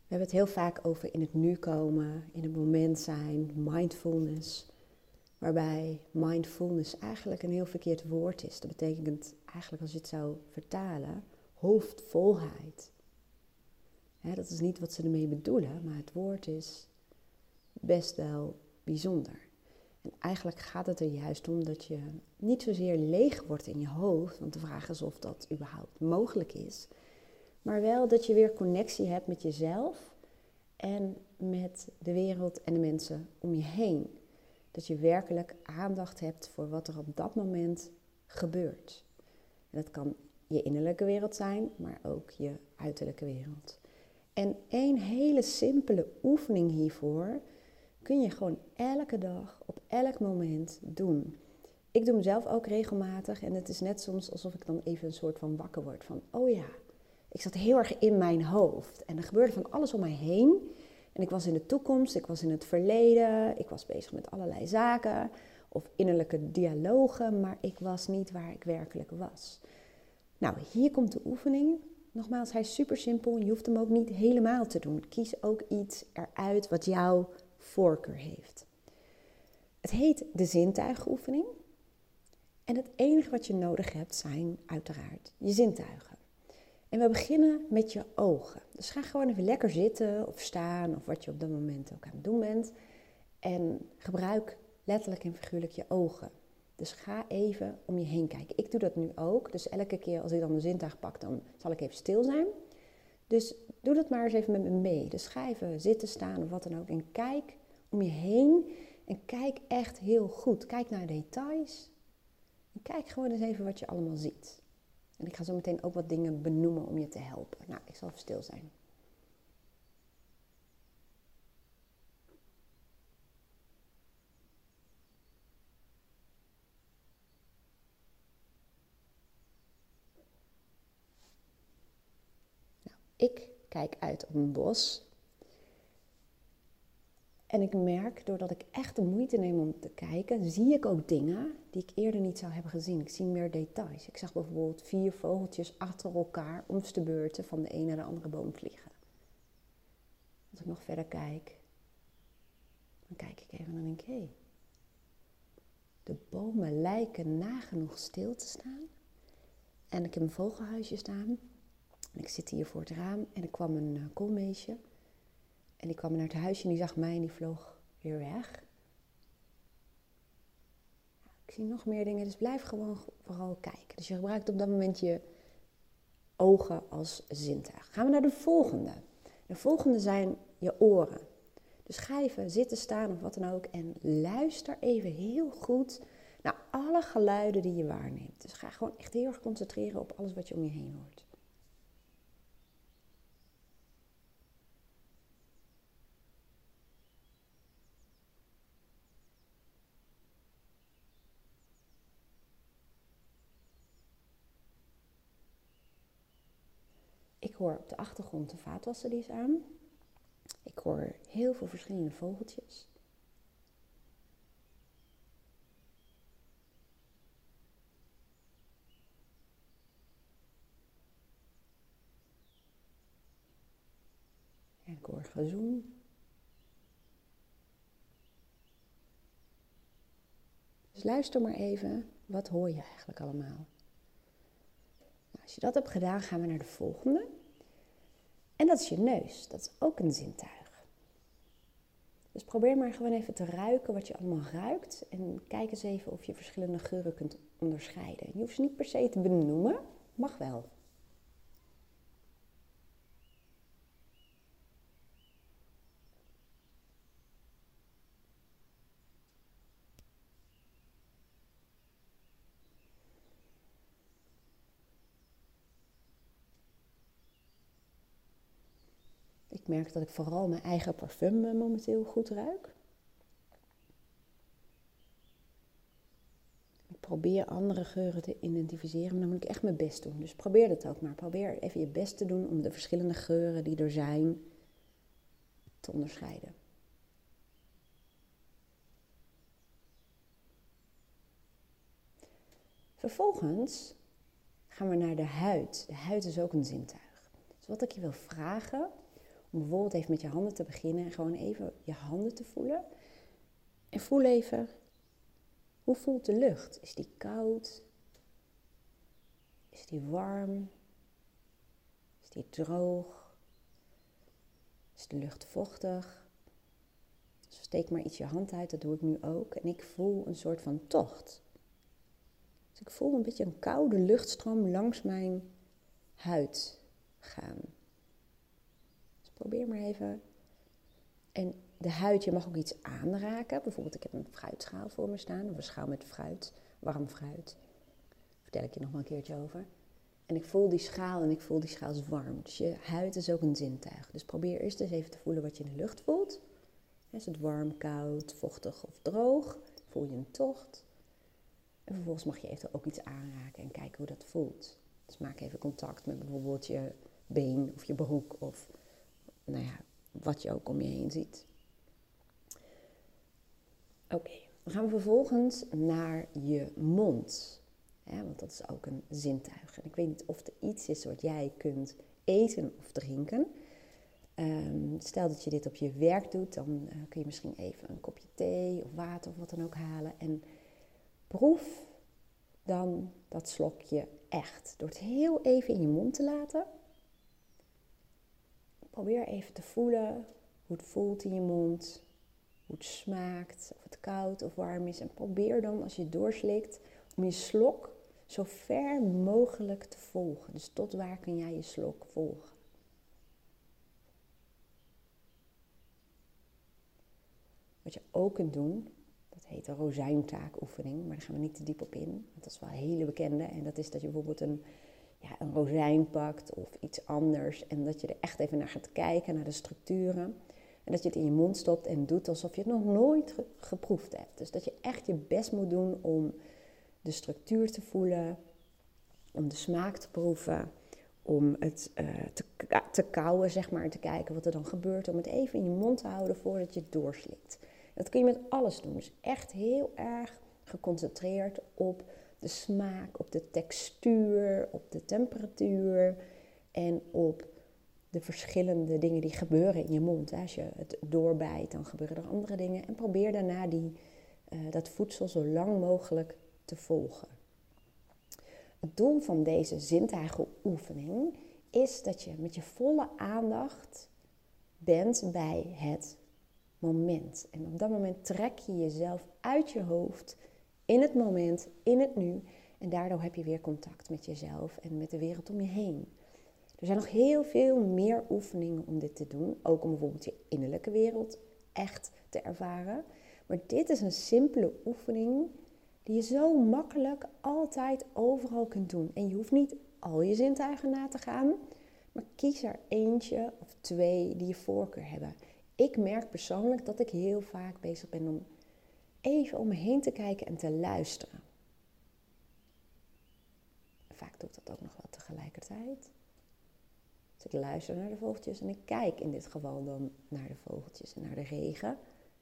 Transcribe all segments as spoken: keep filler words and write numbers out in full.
We hebben het heel vaak over in het nu komen, in het moment zijn, mindfulness. Waarbij mindfulness eigenlijk een heel verkeerd woord is. Dat betekent eigenlijk, als je het zou vertalen, hoofdvolheid. Hè, dat is niet wat ze ermee bedoelen, maar het woord is best wel bijzonder. En eigenlijk gaat het er juist om dat je niet zozeer leeg wordt in je hoofd, want de vraag is of dat überhaupt mogelijk is. Maar wel dat je weer connectie hebt met jezelf en met de wereld en de mensen om je heen. Dat je werkelijk aandacht hebt voor wat er op dat moment gebeurt. En dat kan je innerlijke wereld zijn, maar ook je uiterlijke wereld. En één hele simpele oefening hiervoor kun je gewoon elke dag, op elk moment doen. Ik doe hem zelf ook regelmatig en het is net soms alsof ik dan even een soort van wakker word van, oh ja, ik zat heel erg in mijn hoofd en er gebeurde van alles om mij heen. En ik was in de toekomst, ik was in het verleden, ik was bezig met allerlei zaken of innerlijke dialogen, maar ik was niet waar ik werkelijk was. Nou, hier komt de oefening. Nogmaals, hij is super simpel. Je hoeft hem ook niet helemaal te doen. Kies ook iets eruit wat jouw voorkeur heeft. Het heet de zintuigenoefening. En het enige wat je nodig hebt zijn uiteraard je zintuigen. En we beginnen met je ogen. Dus ga gewoon even lekker zitten of staan of wat je op dat moment ook aan het doen bent. En gebruik letterlijk en figuurlijk je ogen. Dus ga even om je heen kijken. Ik doe dat nu ook. Dus elke keer als ik dan mijn zintuig pak, dan zal ik even stil zijn. Dus doe dat maar eens even met me mee. Dus ga even zitten, staan of wat dan ook. En kijk om je heen. En kijk echt heel goed. Kijk naar details. En kijk gewoon eens even wat je allemaal ziet. En ik ga zo meteen ook wat dingen benoemen om je te helpen. Nou, ik zal even stil zijn. Nou, ik kijk uit op een bos. En ik merk, doordat ik echt de moeite neem om te kijken, zie ik ook dingen die ik eerder niet zou hebben gezien. Ik zie meer details. Ik zag bijvoorbeeld vier vogeltjes achter elkaar om de beurten van de een naar de andere boom vliegen. Als ik nog verder kijk, dan kijk ik even en dan denk ik, hé, hey, de bomen lijken nagenoeg stil te staan. En ik heb een vogelhuisje staan. En ik zit hier voor het raam en er kwam een uh, koolmeesje. En die kwam naar het huisje en die zag mij en die vloog weer weg. Ik zie nog meer dingen, dus blijf gewoon vooral kijken. Dus je gebruikt op dat moment je ogen als zintuig. Gaan we naar de volgende. De volgende zijn je oren. Dus ga even zitten, staan of wat dan ook en luister even heel goed naar alle geluiden die je waarneemt. Dus ga gewoon echt heel erg concentreren op alles wat je om je heen hoort. Ik hoor op de achtergrond de vaatwasser die is aan. Ik hoor heel veel verschillende vogeltjes. En ik hoor gezoem. Dus luister maar even, wat hoor je eigenlijk allemaal? Nou, als je dat hebt gedaan, gaan we naar de volgende. En dat is je neus. Dat is ook een zintuig. Dus probeer maar gewoon even te ruiken wat je allemaal ruikt. En kijk eens even of je verschillende geuren kunt onderscheiden. Je hoeft ze niet per se te benoemen. Mag wel. Ik merk dat ik vooral mijn eigen parfum momenteel goed ruik. Ik probeer andere geuren te identificeren, maar dan moet ik echt mijn best doen. Dus probeer dat ook maar. Probeer even je best te doen om de verschillende geuren die er zijn te onderscheiden. Vervolgens gaan we naar de huid. De huid is ook een zintuig. Dus wat ik je wil vragen, Om bijvoorbeeld even met je handen te beginnen en gewoon even je handen te voelen. En voel even, hoe voelt de lucht? Is die koud? Is die warm? Is die droog? Is de lucht vochtig? Dus steek maar iets je hand uit, dat doe ik nu ook. En ik voel een soort van tocht. Dus ik voel een beetje een koude luchtstroom langs mijn huid gaan. Dus probeer maar even. En de huid, je mag ook iets aanraken. Bijvoorbeeld, ik heb een fruitschaal voor me staan. Of een schaal met fruit, warm fruit. Daar vertel ik je nog maar een keertje over. En ik voel die schaal en ik voel die schaal is warm. Dus je huid is ook een zintuig. Dus probeer eerst eens even te voelen wat je in de lucht voelt. Is het warm, koud, vochtig of droog? Voel je een tocht? En vervolgens mag je even ook iets aanraken en kijken hoe dat voelt. Dus maak even contact met bijvoorbeeld je been of je broek of nou ja, wat je ook om je heen ziet. Oké, okay, dan gaan we vervolgens naar je mond. Ja, want dat is ook een zintuig. En ik weet niet of er iets is wat jij kunt eten of drinken. Um, stel dat je dit op je werk doet, dan uh, kun je misschien even een kopje thee of water of wat dan ook halen. En proef dan dat slokje echt. Door het heel even in je mond te laten. Probeer even te voelen hoe het voelt in je mond. Hoe het smaakt, of het koud of warm is. En probeer dan als je het doorslikt om je slok zo ver mogelijk te volgen. Dus tot waar kun jij je slok volgen? Wat je ook kunt doen, dat heet een rozijntaakoefening, maar daar gaan we niet te diep op in. Want dat is wel een hele bekende. En dat is dat je bijvoorbeeld een, ja, een rozijn pakt of iets anders. En dat je er echt even naar gaat kijken, naar de structuren. En dat je het in je mond stopt en doet alsof je het nog nooit ge- geproefd hebt. Dus dat je echt je best moet doen om de structuur te voelen, om de smaak te proeven, om het uh, te, te kauwen, zeg maar, te kijken wat er dan gebeurt. Om het even in je mond te houden voordat je het doorslikt. Dat kun je met alles doen. Dus echt heel erg geconcentreerd op de smaak, op de textuur, op de temperatuur en op de verschillende dingen die gebeuren in je mond. Als je het doorbijt, dan gebeuren er andere dingen. En probeer daarna die, uh, dat voedsel zo lang mogelijk te volgen. Het doel van deze zintuigenoefening is dat je met je volle aandacht bent bij het moment. En op dat moment trek je jezelf uit je hoofd, in het moment, in het nu. En daardoor heb je weer contact met jezelf en met de wereld om je heen. Er zijn nog heel veel meer oefeningen om dit te doen. Ook om bijvoorbeeld je innerlijke wereld echt te ervaren. Maar dit is een simpele oefening die je zo makkelijk altijd overal kunt doen. En je hoeft niet al je zintuigen na te gaan. Maar kies er eentje of twee die je voorkeur hebben. Ik merk persoonlijk dat ik heel vaak bezig ben om even om me heen te kijken en te luisteren. Vaak doe ik dat ook nog wel tegelijkertijd. Dus ik luister naar de vogeltjes en ik kijk in dit geval dan naar de vogeltjes en naar de regen.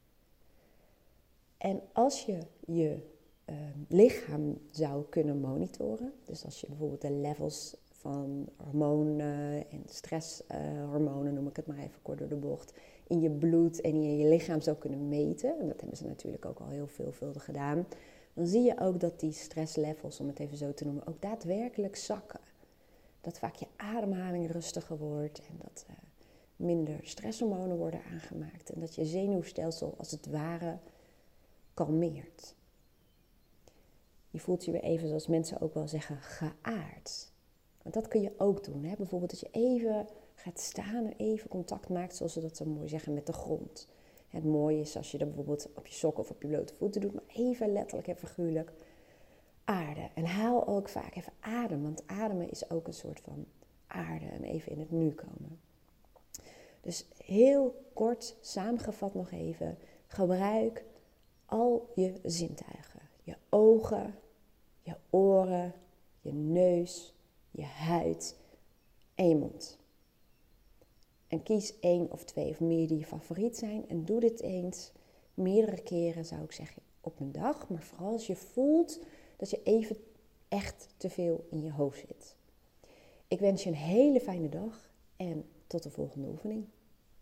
En als je je uh, lichaam zou kunnen monitoren, dus als je bijvoorbeeld de levels van hormonen en stresshormonen, uh, noem ik het maar even kort door de bocht, in je bloed en in je lichaam zou kunnen meten, en dat hebben ze natuurlijk ook al heel veelvuldig gedaan, dan zie je ook dat die stresslevels, om het even zo te noemen, ook daadwerkelijk zakken. Dat vaak je ademhaling rustiger wordt en dat uh, minder stresshormonen worden aangemaakt en dat je zenuwstelsel als het ware kalmeert. Je voelt je weer even, zoals mensen ook wel zeggen, geaard. Want dat kun je ook doen. Hè? Bijvoorbeeld dat je even gaat staan en even contact maakt, zoals ze dat zo mooi zeggen, met de grond. Het mooie is als je dat bijvoorbeeld op je sokken of op je blote voeten doet, maar even letterlijk en figuurlijk aarde. En haal ook vaak even adem, want ademen is ook een soort van aarde en even in het nu komen. Dus heel kort samengevat nog even, gebruik al je zintuigen. Je ogen, je oren, je neus, je huid en je mond. En kies één of twee of meer die je favoriet zijn. En doe dit eens meerdere keren, zou ik zeggen, op een dag. Maar vooral als je voelt dat je even echt te veel in je hoofd zit. Ik wens je een hele fijne dag en tot de volgende oefening.